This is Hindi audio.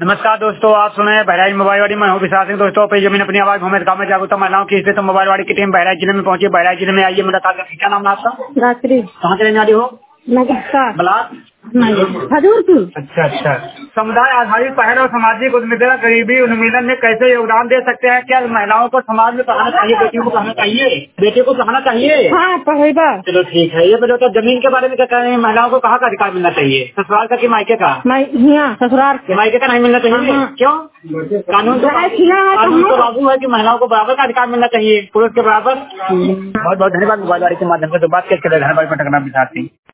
नमस्कार दोस्तों, आप सुन रहे हैं बहराइच मोबाइल वाड़ी। मैं हूँ विशाल सिंह। दोस्तों, अपनी जमीन अपनी आवाज भूमि गाँव में जागरूकता महिलाओं की स्थित मोबाइल वाड़ी की टीम बहराइच जिले में पहुंची। बहराइच जिले में आइए, मुलाकात करते हैं। क्या नाम है आपका? रात्रि। कहाँ से रहने वाली हो? ब्लाक हजूरपुर। अच्छा। समुदाय आधारित पहल और सामाजिक उद्यमिता गरीबी उन्मूलन में कैसे योगदान दे सकते हैं? क्या महिलाओं को समाज में पढ़ाना चाहिए? बेटियों को पढ़ाना चाहिए? बेटियों को पढ़ाना चाहिए? हाँ, पढ़ेगा। चलो ठीक है। ये बताओ, जमीन के बारे में क्या कह रहे हैं? महिलाओं को कहाँ का अधिकार मिलना चाहिए? ससुराल का कि मायके का? ससुराल के। मायके का नहीं मिलना चाहिए? हाँ। क्यों? कानून तो लागू है कि महिलाओं को बराबर का अधिकार मिलना चाहिए, पुरुष के बराबर। बहुत बहुत धन्यवाद मोबाइल वाड़ी के माध्यम से तो बात करके धन्यवाद पटकना बिठाती।